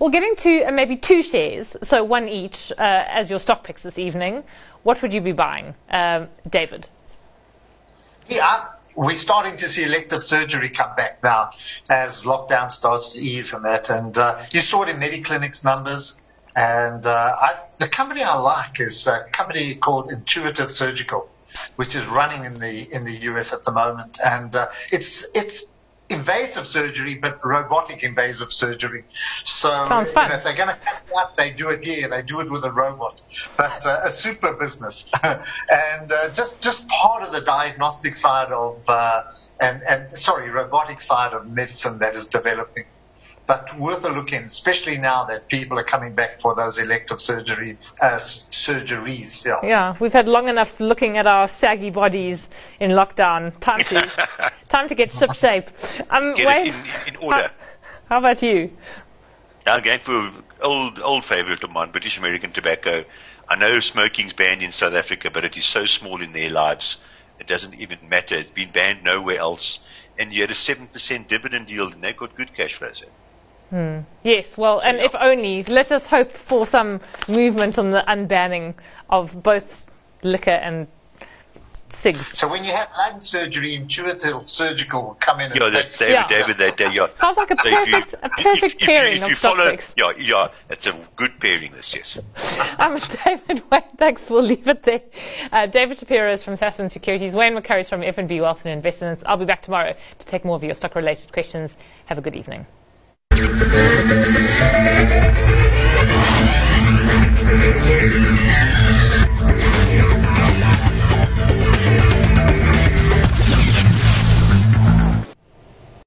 Well, getting to maybe two shares, so one each, as your stock picks this evening, what would you be buying? David? Yeah, we're starting to see elective surgery come back now as lockdown starts to ease and that. And you saw it in Mediclinic's numbers. And the company I like is a company called Intuitive Surgical, which is running in the US at the moment. And it's invasive surgery, but robotic invasive surgery. So sounds fun. If they're going to cut it out, they do it here. They do it with a robot. But a super business. And just part of the diagnostic side of robotic side of medicine that is developing. But worth a look in, especially now that people are coming back for those elective surgeries. Yeah, we've had long enough looking at our saggy bodies in lockdown. Time to get ship shape. Get it in order. How about you? I'm going for old favourite of mine, British American Tobacco. I know smoking's banned in South Africa, but it is so small in their lives, it doesn't even matter. It's been banned nowhere else. And you had a 7% dividend yield, and they've got good cash flows. Yes, well, and if only, let us hope for some movement on the unbanning of both liquor and cigs. So when you have lung surgery, Intuitive Surgical will come in and David, sounds like a perfect pairing of stock picks. Yeah, it's a good pairing, this, yes. David Wayne, thanks, we'll leave it there. David Shapiro is from Sasfin Securities, Wayne McCurry is from F&B Wealth and Investments. I'll be back tomorrow to take more of your stock-related questions. Have a good evening.